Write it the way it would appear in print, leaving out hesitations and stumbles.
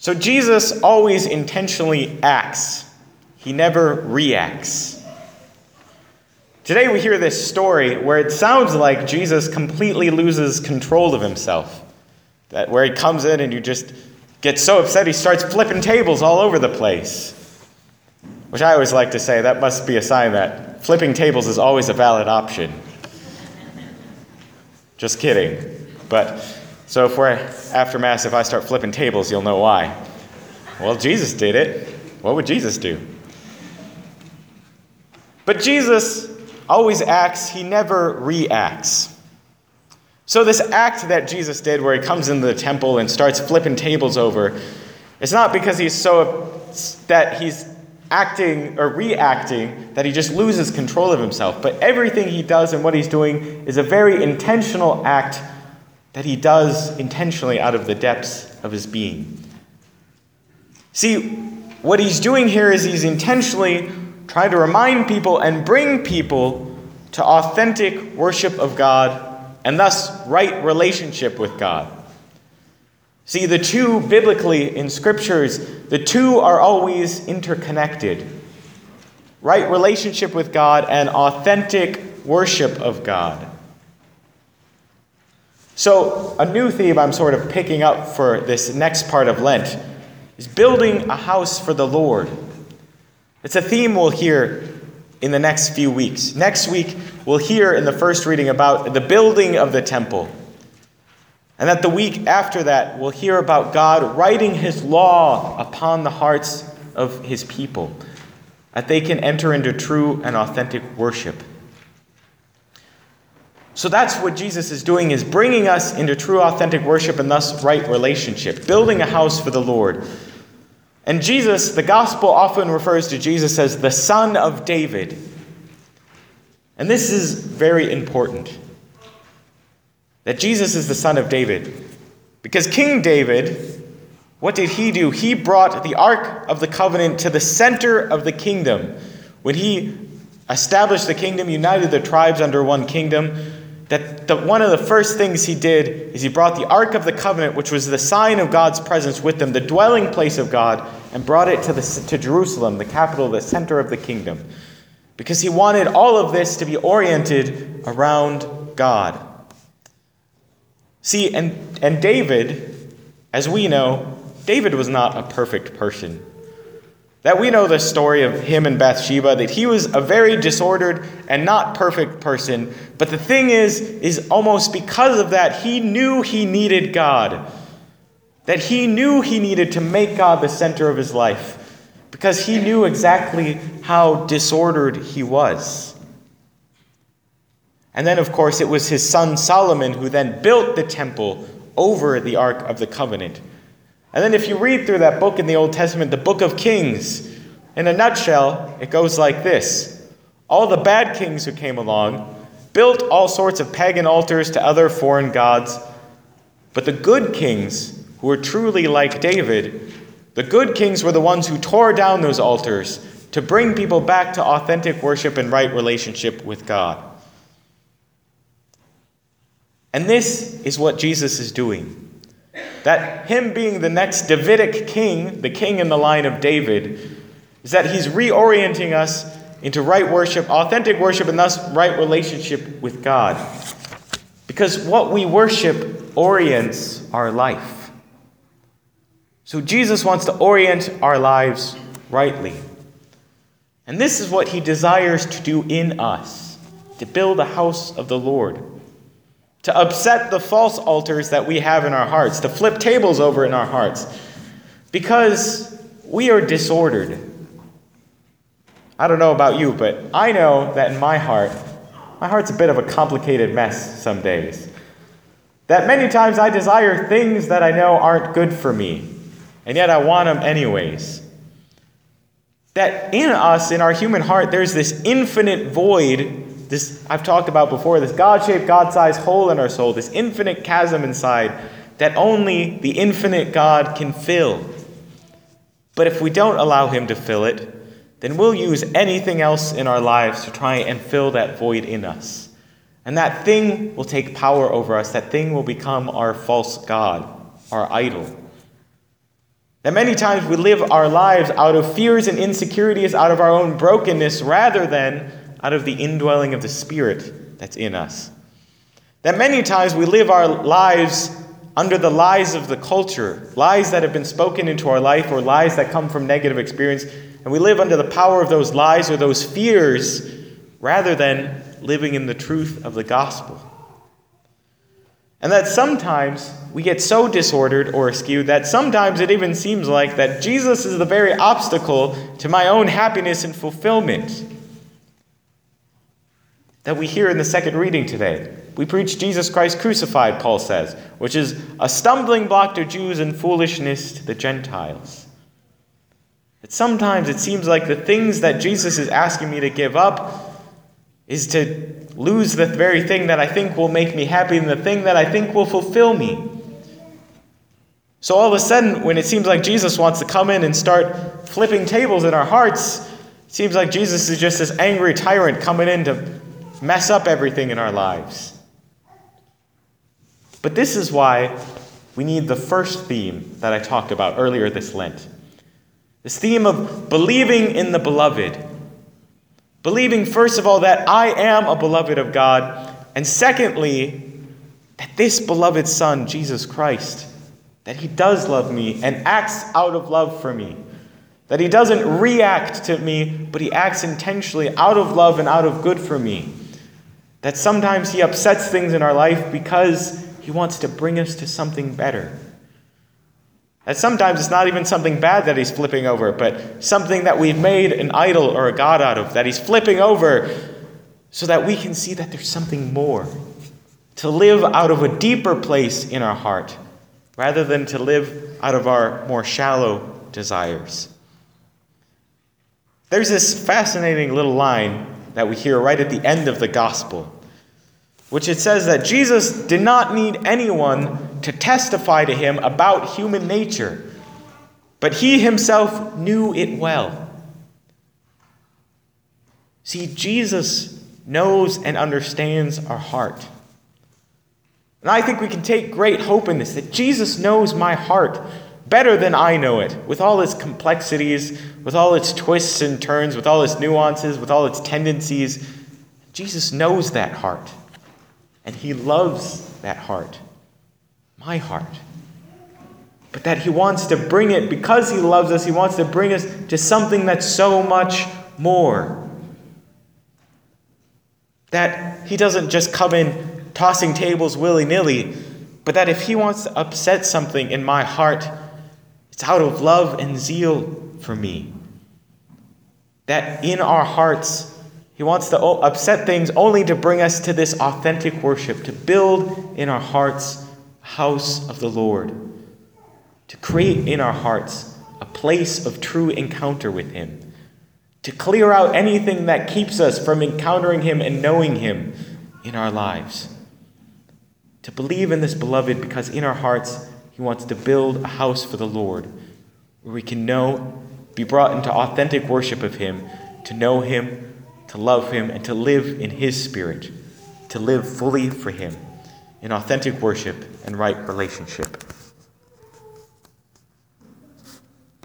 So Jesus always intentionally acts. He never reacts. Today we hear this story where it sounds like Jesus completely loses control of himself. That where he comes in and you just get so upset he starts flipping tables all over the place. Which I always like to say, that must be a sign that flipping tables is always a valid option. Just kidding. But, so if we're after Mass, if I start flipping tables, you'll know why. Well, Jesus did it. What would Jesus do? But Jesus always acts, he never reacts. So this act that Jesus did where he comes into the temple and starts flipping tables over, it's not because that he's acting or reacting that he just loses control of himself. But everything he does and what he's doing is a very intentional act that he does intentionally out of the depths of his being. See, what he's doing here is he's intentionally trying to remind people and bring people to authentic worship of God and thus right relationship with God. See, the two biblically in scriptures, the two are always interconnected. Right relationship with God and authentic worship of God. So, a new theme I'm sort of picking up for this next part of Lent is building a house for the Lord. It's a theme we'll hear in the next few weeks. Next week, we'll hear in the first reading about the building of the temple. And that the week after that, we'll hear about God writing his law upon the hearts of his people, that they can enter into true and authentic worship. So that's what Jesus is doing, is bringing us into true, authentic worship and thus right relationship, building a house for the Lord. And Jesus, the gospel often refers to Jesus as the Son of David. And this is very important, that Jesus is the Son of David. Because King David, what did he do? He brought the Ark of the Covenant to the center of the kingdom. When he established the kingdom, united the tribes under one kingdom, one of the first things he did is he brought the Ark of the Covenant, which was the sign of God's presence with them, the dwelling place of God, and brought it to Jerusalem, the capital, the center of the kingdom. Because he wanted all of this to be oriented around God. See, and David, as we know, David was not a perfect person. That we know the story of him and Bathsheba, that he was a very disordered and not perfect person. But the thing is almost because of that, he knew he needed God. That he knew he needed to make God the center of his life. Because he knew exactly how disordered he was. And then, of course, it was his son Solomon who then built the temple over the Ark of the Covenant. And then if you read through that book in the Old Testament, the book of Kings, in a nutshell, it goes like this. All the bad kings who came along built all sorts of pagan altars to other foreign gods. But the good kings, who were truly like David, the good kings were the ones who tore down those altars to bring people back to authentic worship and right relationship with God. And this is what Jesus is doing. That him being the next Davidic king, the king in the line of David, is that he's reorienting us into right worship, authentic worship, and thus right relationship with God. Because what we worship orients our life. So Jesus wants to orient our lives rightly. And this is what he desires to do in us, to build a house of the Lord. To upset the false altars that we have in our hearts, to flip tables over in our hearts, because we are disordered. I don't know about you, but I know that in my heart's a bit of a complicated mess some days. That many times I desire things that I know aren't good for me, and yet I want them anyways. That in us, in our human heart, there's this infinite void. This I've talked about before, this God-shaped, God-sized hole in our soul, this infinite chasm inside that only the infinite God can fill. But if we don't allow him to fill it, then we'll use anything else in our lives to try and fill that void in us. And that thing will take power over us. That thing will become our false God, our idol. That many times we live our lives out of fears and insecurities, out of our own brokenness, rather than out of the indwelling of the Spirit that's in us. That many times we live our lives under the lies of the culture, lies that have been spoken into our life or lies that come from negative experience, and we live under the power of those lies or those fears rather than living in the truth of the gospel. And that sometimes we get so disordered or askew that sometimes it even seems like that Jesus is the very obstacle to my own happiness and fulfillment. That we hear in the second reading today. We preach Jesus Christ crucified, Paul says, which is a stumbling block to Jews and foolishness to the Gentiles. That sometimes it seems like the things that Jesus is asking me to give up is to lose the very thing that I think will make me happy and the thing that I think will fulfill me. So all of a sudden, when it seems like Jesus wants to come in and start flipping tables in our hearts, it seems like Jesus is just this angry tyrant coming in to mess up everything in our lives. But this is why we need the first theme that I talked about earlier this Lent. This theme of believing in the beloved. Believing, first of all, that I am a beloved of God, and secondly, that this beloved Son, Jesus Christ, that he does love me and acts out of love for me. That he doesn't react to me, but he acts intentionally out of love and out of good for me. That sometimes he upsets things in our life because he wants to bring us to something better. That sometimes it's not even something bad that he's flipping over, but something that we've made an idol or a god out of, that he's flipping over so that we can see that there's something more. To live out of a deeper place in our heart, rather than to live out of our more shallow desires. There's this fascinating little line that we hear right at the end of the gospel, which it says that Jesus did not need anyone to testify to him about human nature, but he himself knew it well. See, Jesus knows and understands our heart. And I think we can take great hope in this, that Jesus knows my heart better than I know it, with all its complexities, with all its twists and turns, with all its nuances, with all its tendencies. Jesus knows that heart. And he loves that heart, my heart. But that he wants to bring it, because he loves us, he wants to bring us to something that's so much more. That he doesn't just come in tossing tables willy-nilly, but that if he wants to upset something in my heart, it's out of love and zeal for me. That in our hearts, he wants to upset things only to bring us to this authentic worship, to build in our hearts a house of the Lord, to create in our hearts a place of true encounter with him, to clear out anything that keeps us from encountering him and knowing him in our lives. To believe in this beloved because in our hearts he wants to build a house for the Lord, where we can be brought into authentic worship of him, to know him, to love him, and to live in his spirit, to live fully for him in authentic worship and right relationship.